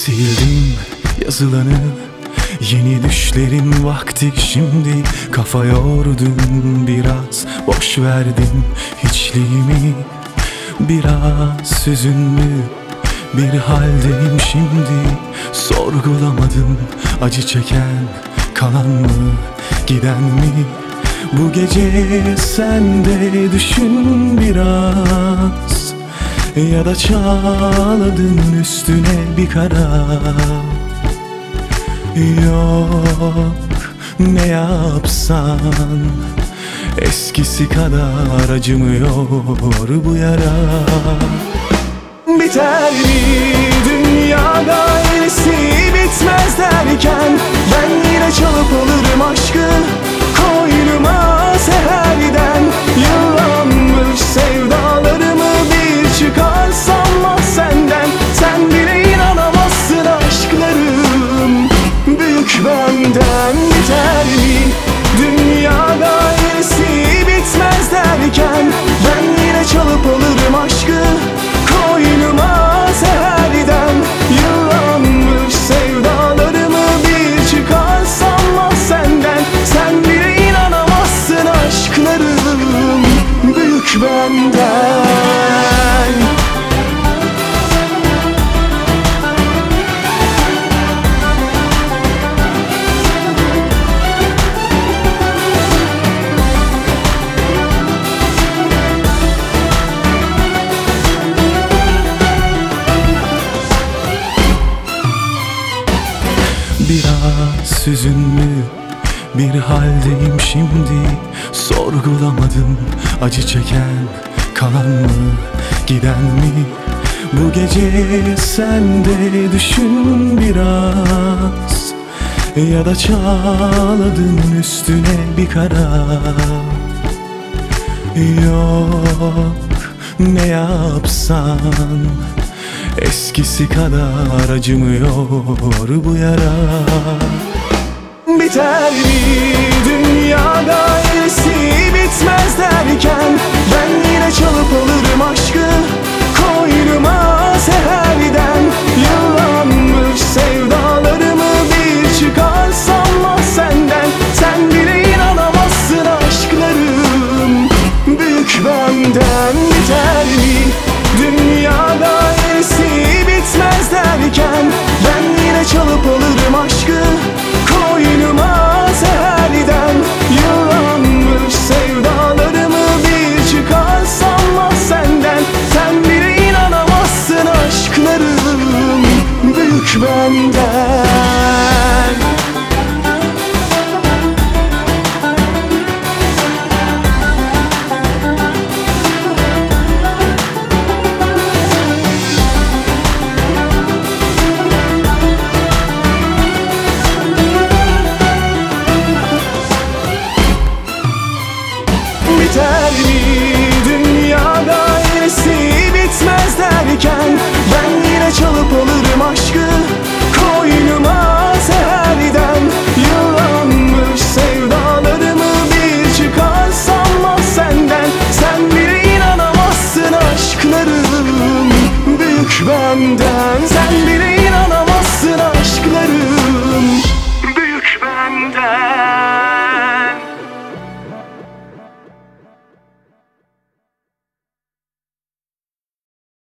Sildim yazılanı, yeni düşlerin vakti şimdi. Kafa yordum biraz, boş verdim hiçliğimi. Biraz hüzünlü bir haldeyim şimdi. Sorgulamadım, acı çeken kalan mı giden mi? Bu gece sen de düşün biraz, ya da çağladın üstüne bir kara. Yok, ne yapsan eskisi kadar acımıyor bu yara. Biter mi dünyada iyisi bitmez derken, ben yine çalıp alırım aşkı koynuma seherden. Yıllanmış sevdalarımı bir çıkarsam ah senden, sen bile inanamazsın aşklarım büyük benden. Biter mi dünyada iyisi bitmez derken, ben yine çalıp alırım aşkı koynuma seherden. Yıllanmış sevdalarımı bir çıkarsam ah senden, sen bile inanamazsın aşklarım büyük benden. Biraz hüzünlü bir haldeyim şimdi. Sorgulamadım, acı çeken kalan mı giden mi? Bu gece sen de düşün biraz, ya da çağladın üstüne bir kara. Yok, ne yapsan eskisi kadar acımıyor bu yara. Biter mi dünyada iyisi bitmez derken, ben yine çalıp alırım aşkı koynuma seherden. Yıllanmış sevdalarımı bir çıkarsam ah senden, sen bile inanamazsın aşklarım büyük benden. Biter mi dünyada iyisi bitmez derken, ben yine çalıp alırım aşkı koynuma seherden. Yıllanmış sevdalarımı bir çıkarsam ah senden, sen bile inanamazsın aşklarım büyük benden. Biter mi dünyada iyisi bitmez derken, ben yine çalıp